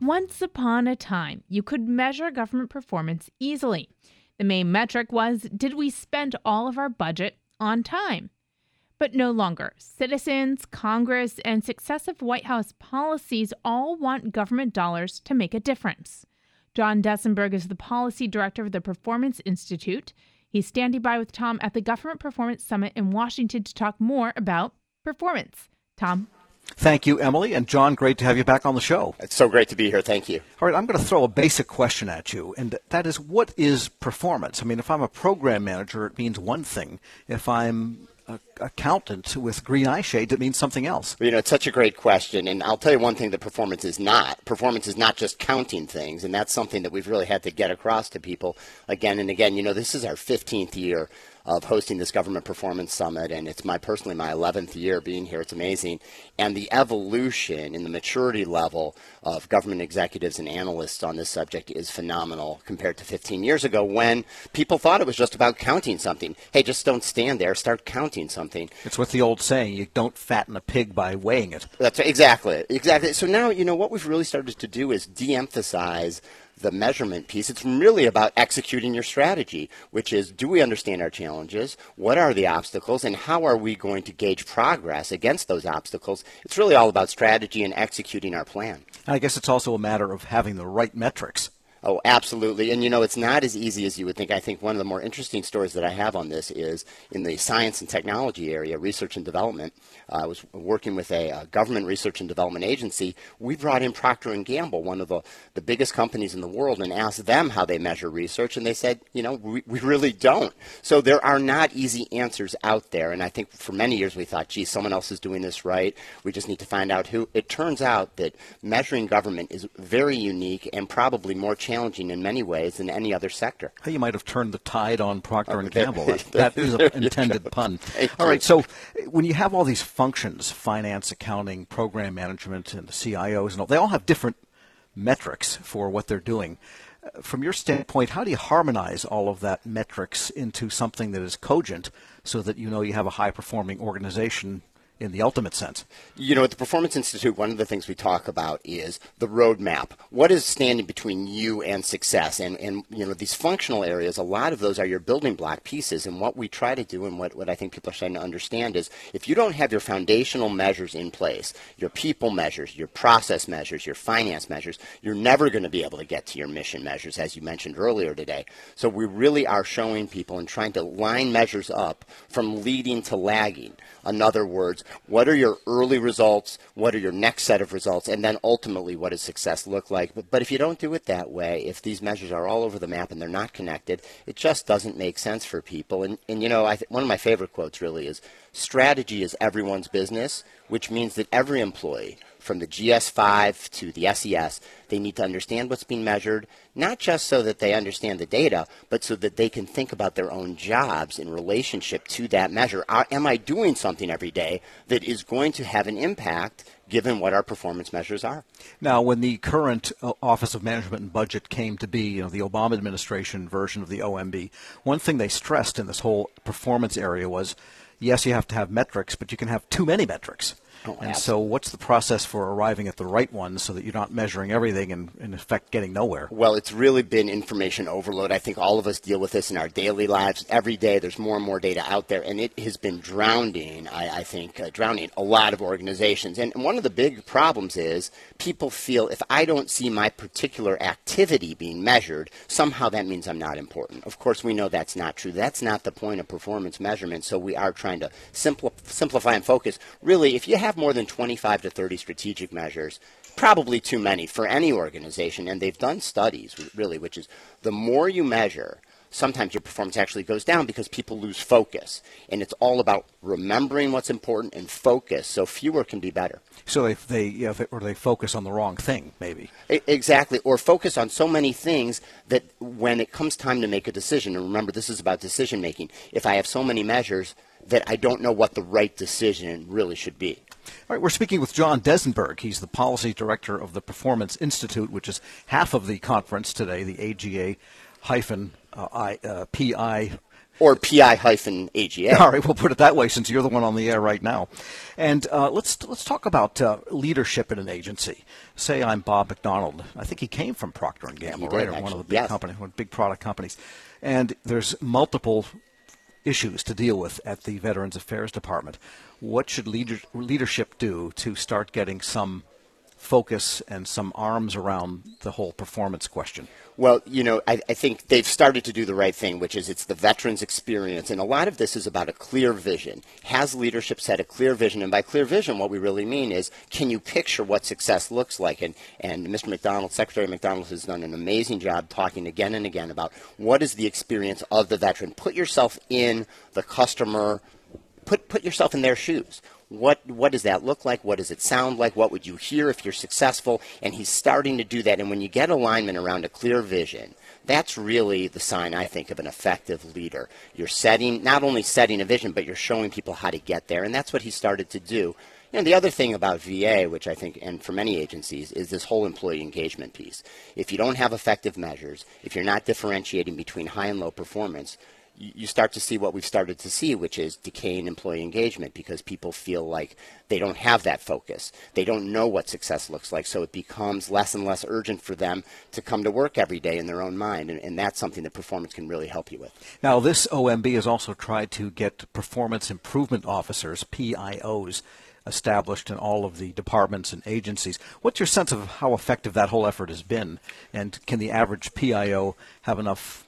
Once upon a time, you could measure government performance easily. The main metric was, did we spend all of our budget on time? But no longer. Citizens, Congress, and successive White House policies all want government dollars to make a difference. John Desenberg is the policy director of the Performance Institute. He's standing by with Tom at the Government Performance Summit in Washington to talk more about performance. Tom? Thank you, Emily. And John, great to have you back on the show. It's so great to be here. Thank you. All right, I'm going to throw a basic question at you, and that is, what is performance? I mean, if I'm a program manager, it means one thing. If I'm an accountant with green eye shades, it means something else. You know, it's such a great question, and I'll tell you one thing that performance is not. Performance is not just counting things, and that's something that we've really had to get across to people again and again. You know, this is our 15th year of hosting this Government Performance Summit, and it's personally my 11th year being here. It's amazing. And the evolution in the maturity level of government executives and analysts on this subject is phenomenal compared to 15 years ago when people thought it was just about counting something. Hey, just don't stand there, start counting something. It's what the old saying, you don't fatten a pig by weighing it. That's exactly. So now, you know, what we've really started to do is de-emphasize the measurement piece. It's really about executing your strategy, which is, do we understand our challenges? What are the obstacles? And how are we going to gauge progress against those obstacles? It's really all about strategy and executing our plan. And I guess it's also a matter of having the right metrics. Oh, absolutely. And, you know, it's not as easy as you would think. I think one of the more interesting stories that I have on this is in the science and technology area, research and development. I was working with a government research and development agency. We brought in Procter & Gamble, one of the biggest companies in the world, and asked them how they measure research. And they said, you know, we really don't. So there are not easy answers out there. And I think for many years we thought, gee, someone else is doing this right. We just need to find out who. It turns out that measuring government is very unique and probably more challenging in many ways than any other sector. You might have turned the tide on Procter & Gamble. That is an intended pun. All right, so when you have all these functions, finance, accounting, program management, and the CIOs, and all, they all have different metrics for what they're doing. From your standpoint, how do you harmonize all of that metrics into something that is cogent so that you know you have a high-performing organization in the ultimate sense? You know, at the Performance Institute, one of the things we talk about is the roadmap. What is standing between you and success? And you know, these functional areas, a lot of those are your building block pieces. And what we try to do, and what I think people are starting to understand, is if you don't have your foundational measures in place, your people measures, your process measures, your finance measures, you're never going to be able to get to your mission measures, as you mentioned earlier today. So we really are showing people and trying to line measures up from leading to lagging. In other words, what are your early results? What are your next set of results? And then ultimately, what does success look like? But if you don't do it that way, if these measures are all over the map and they're not connected, it just doesn't make sense for people. And you know, one of my favorite quotes really is, strategy is everyone's business, which means that every employee, from the GS5 to the SES, they need to understand what's being measured, not just so that they understand the data, but so that they can think about their own jobs in relationship to that measure. Am I doing something every day that is going to have an impact given what our performance measures are? Now, when the current Office of Management and Budget came to be, you know, the Obama administration version of the OMB, one thing they stressed in this whole performance area was, yes, you have to have metrics, but you can have too many metrics. And so what's the process for arriving at the right ones so that you're not measuring everything and, in effect, getting nowhere? Well, it's really been information overload. I think all of us deal with this in our daily lives. Every day there's more and more data out there, and it has been drowning, I think, drowning a lot of organizations. And one of the big problems is people feel if I don't see my particular activity being measured, somehow that means I'm not important. Of course, we know that's not true. That's not the point of performance measurement, so we are trying to simplify and focus. Really, if you have more than 25 to 30 strategic measures, probably too many for any organization, and they've done studies, really, which is the more you measure, sometimes your performance actually goes down because people lose focus. And it's all about remembering what's important and focus, so fewer can be better. So they focus on the wrong thing, maybe. Exactly, or focus on so many things that when it comes time to make a decision, and remember this is about decision making, if I have so many measures that I don't know what the right decision really should be. All right, we're speaking with John Desenberg. He's the policy director of the Performance Institute, which is half of the conference today, the AGA-PI Or PI-AGA. All right, we'll put it that way since you're the one on the air right now. And let's talk about leadership in an agency. Say I'm Bob McDonald. I think he came from Procter & Gamble, right? Or one of the big companies, one of the big product companies. And there's multiple issues to deal with at the Veterans Affairs Department. What should leadership do to start getting some focus and some arms around the whole performance question? Well, I think they've started to do the right thing, which is it's the veterans' experience. And a lot of this is about a clear vision. Has leadership set a clear vision? And by clear vision, what we really mean is, can you picture what success looks like? And Mr. McDonald, Secretary McDonald, has done an amazing job talking again and again about what is the experience of the veteran. Put yourself in the customer, put yourself in their shoes. What does that look like? What does it sound like? What would you hear if you're successful? And he's starting to do that. And when you get alignment around a clear vision, that's really the sign, I think, of an effective leader. You're not only setting a vision, but you're showing people how to get there. And that's what he started to do. The other thing about VA, which I think, and for many agencies, is this whole employee engagement piece. If you don't have effective measures, if you're not differentiating between high and low performance, you start to see what we've started to see, which is decaying employee engagement, because people feel like they don't have that focus. They don't know what success looks like, so it becomes less and less urgent for them to come to work every day in their own mind, and that's something that performance can really help you with. Now, this OMB has also tried to get performance improvement officers, PIOs, established in all of the departments and agencies. What's your sense of how effective that whole effort has been, and can the average PIO have enough,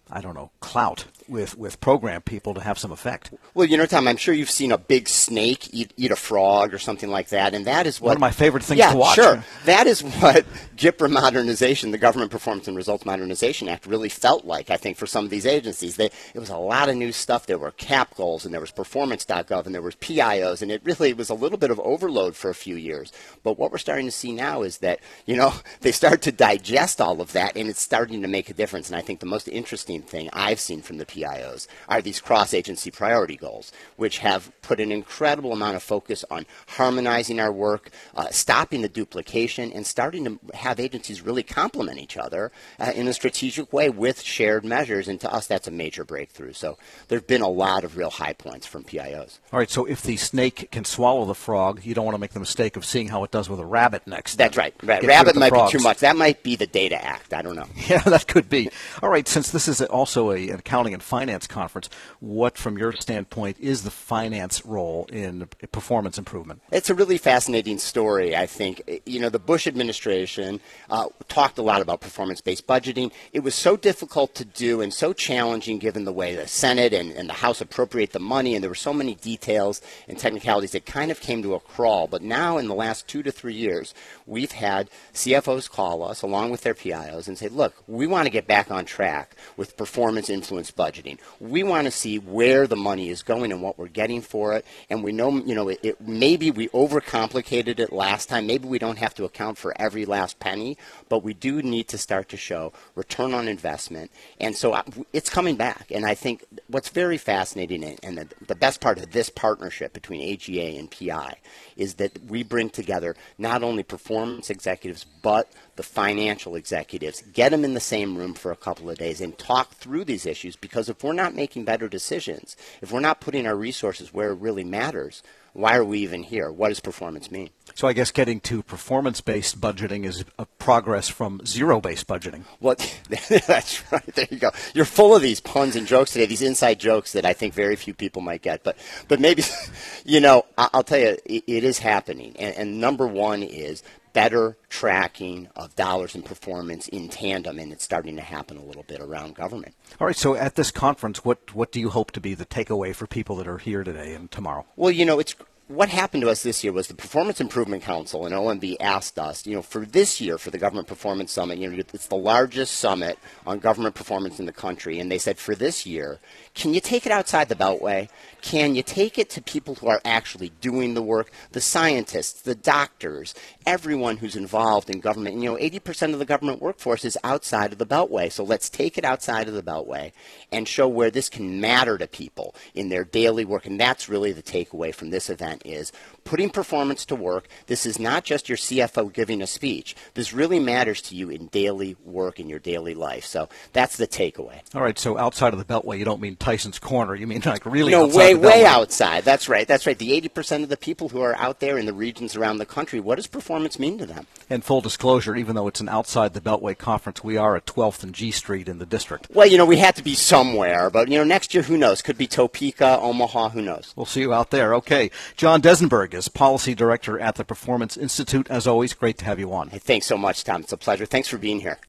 clout with program people to have some effect? Well, Tom, I'm sure you've seen a big snake eat a frog or something like that, and that is what... One of my favorite things to watch. Yeah, sure. That is what GPRA modernization, the Government Performance and Results Modernization Act, really felt like, I think, for some of these agencies. It was a lot of new stuff. There were CAP goals, and there was performance.gov, and there was PIOs, and it really was a little bit of overload for a few years. But what we're starting to see now is that, they start to digest all of that, and it's starting to make a difference. And I think the most interesting thing I've seen from the PIOs are these cross-agency priority goals, which have put an incredible amount of focus on harmonizing our work, stopping the duplication, and starting to have agencies really complement each other in a strategic way with shared measures. And to us, that's a major breakthrough. So there have been a lot of real high points from PIOs. All right, so if the snake can swallow the frog, you don't want to make the mistake of seeing how it does with a rabbit next. That's right. Rabbit might be too much. That might be the Data Act. I don't know. Yeah, that could be. All right, since this is also an accounting and finance conference, what, from your standpoint, is the finance role in performance improvement? It's a really fascinating story, I think. The Bush administration talked a lot about performance-based budgeting. It was so difficult to do and so challenging given the way the Senate and the House appropriate the money, and there were so many details and technicalities that kind of came to a crawl. But now in the last 2 to 3 years, we've had CFOs call us along with their PIOs and say, look, we want to get back on track with performance-influenced budgeting. We want to see where the money is going and what we're getting for it. And we know, maybe we overcomplicated it last time. Maybe we don't have to account for every last penny, but we do need to start to show return on investment. And so it's coming back. And I think what's very fascinating and the best part of this partnership between AGA and PI is that we bring together not only performance executives, but the financial executives, get them in the same room for a couple of days and talk through these issues, because if we're not making better decisions, if we're not putting our resources where it really matters, why are we even here? What does performance mean? So I guess getting to performance-based budgeting is a progress from zero-based budgeting. Well, that's right. There you go. You're full of these puns and jokes today, these inside jokes that I think very few people might get. But maybe, I'll tell you, it is happening. And number one is better tracking of dollars and performance in tandem, and it's starting to happen a little bit around government. All right, so at this conference, what do you hope to be the takeaway for people that are here today and tomorrow? Well, what happened to us this year was the Performance Improvement Council and OMB asked us, for this year, for the Government Performance Summit, it's the largest summit on government performance in the country, and they said, for this year, can you take it outside the Beltway? Can you take it to people who are actually doing the work, the scientists, the doctors, everyone who's involved in government? 80% of the government workforce is outside of the Beltway, so let's take it outside of the Beltway and show where this can matter to people in their daily work, and that's really the takeaway from this event. management is putting performance to work. This is not just your CFO giving a speech. This really matters to you in daily work, in your daily life. So that's the takeaway. All right, so outside of the Beltway, you don't mean Tyson's Corner. You mean like really no, outside the Beltway. Way outside. That's right. That's right. The 80% of the people who are out there in the regions around the country, what does performance mean to them? And full disclosure, even though it's an outside the Beltway conference, we are at 12th and G Street in the district. Well, we had to be somewhere, but, next year, who knows? Could be Topeka, Omaha, who knows? We'll see you out there. Okay. John Desenberg is Policy Director at the Performance Institute. As always, great to have you on. Hey, thanks so much, Tom. It's a pleasure. Thanks for being here.